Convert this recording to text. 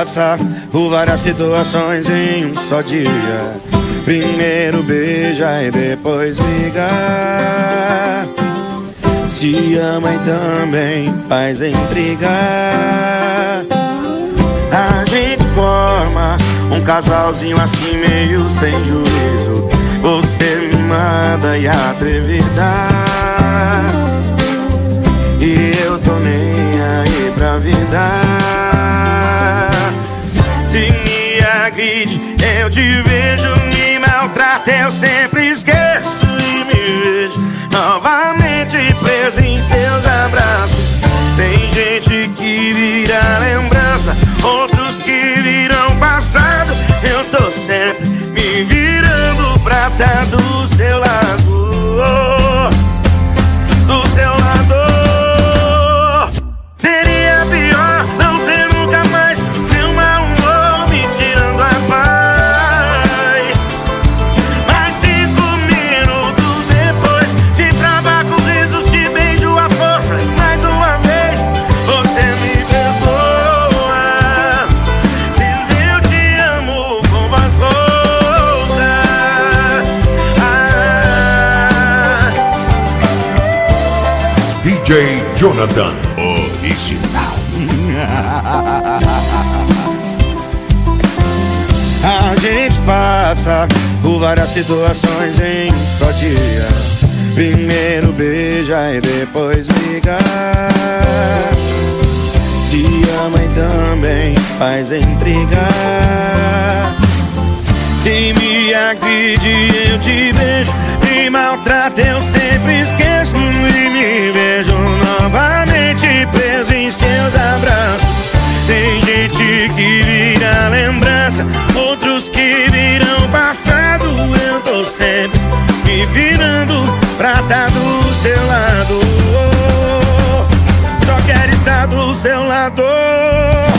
passa por várias situações em um só dia. Primeiro beija e depois liga. Se ama e também faz intriga. A gente forma um casalzinho assim meio sem juízo. Você mimada e atrevida, e eu tô nem aí pra vida. Se me agride, eu te vejo. Me maltrata, eu sempre esqueço. E me vejo novamente preso em seus abraços. Tem gente que vira lembrança, outros que viram passado. Eu tô sempre me virando pra tá do seu lado, do seu lado. Seria pior não ter nunca mais seu mau humor me tirando a paz. Mas 5 minutos depois de trabalho, risos, te beijo à força. E mais uma vez você me perdoa. Diz eu te amo com voz rouca. DJ Jonathan Original. A gente passa por várias situações em um só dia. Primeiro beija e depois liga. Se ama e também faz intriga. Se me agride, eu te vejo. Me maltrata, eu sempre esqueço. E me vejo novamente preso em seus abraços. Tem gente que vira lembrança, outros que viram passado. Eu tô sempre me virando pra tá do seu lado. Só quero estar do seu lado.